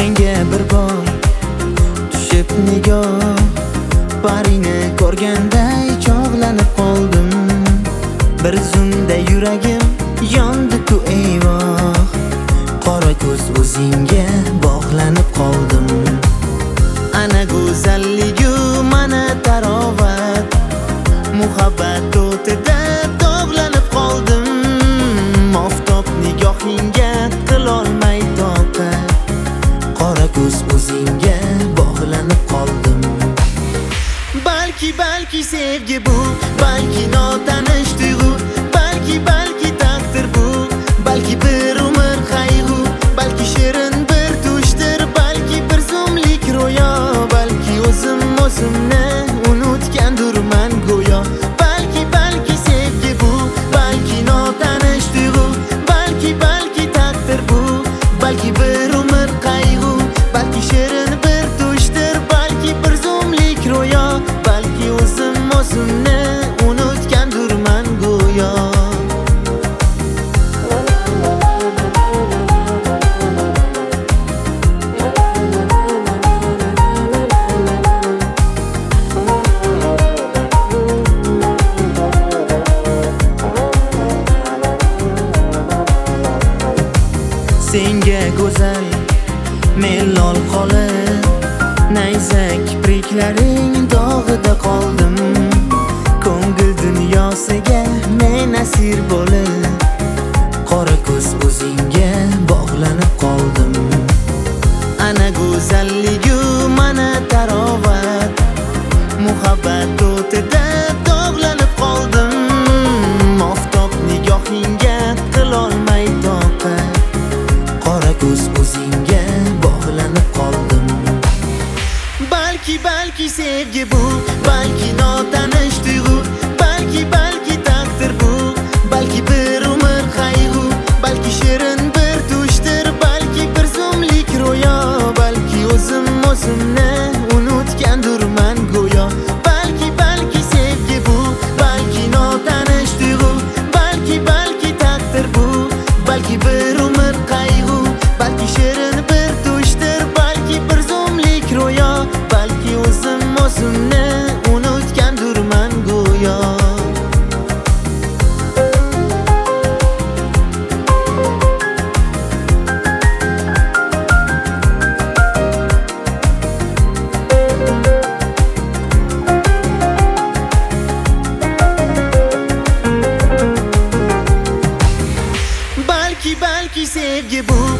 senga bir bor tushib nigoh, paringni ko'rganday chog'lanib qoldim. Bir zumda yuragim yondi-ku eyvoh, qora ko'z o'zingga bog'lanib qoldim. Ana go'zalligu mana tarovat, muhabbat o'tida dog'lanib qoldim. Oftob nigohingga qilolmay toqat, qora ko'z o'zingga bog'lanib qoldim. Balki sevgi bu, balki notanish tuyg'u, balki taqdir bu, balki bir umr qayg'u, balki shirin bir tushdir, balki bir zumlik ro'yo, balki o'zimni unutgandurman go'yo. Balki sevgi bu, balki notanish tuyg'u, balki taqdir bu, balki bir umr qayg'u, balki shirin bir tushdir, balki bir zumlik ro'yo, balki o'zimni unutgandurman go'yo. Senga go'zal men lol qolib, nayza kipriklaring dog'ida qoldim. Ko'ngil dunyosiga men asir bo'lib, qora ko'z o'zingga bog'lanib qoldim. Ana go'zalligu mana tarovat, muhabbat o'tida dog'lanib qoldim. Oftob nigohingga qilolmay toqat, qora ko'z o'zingga bog'lanib qoldim. Balki sevgi bu, balki notanish tuyg'u, balki taqdir bu, balki bir umr qayg'u, balki shirin bir tushdir, balki bir zumlik ro'yo, balki o'zimni unutgandurman go'yo. Balki sevgi bu, balki notanish tuyg'u, balki taqdir bu, balki bir umr qayg'u, balki shirin bir tushdir, balki bir zumlik ro'yo, balki o'zimni unutgandurman go'yo. Balki sevgi bu,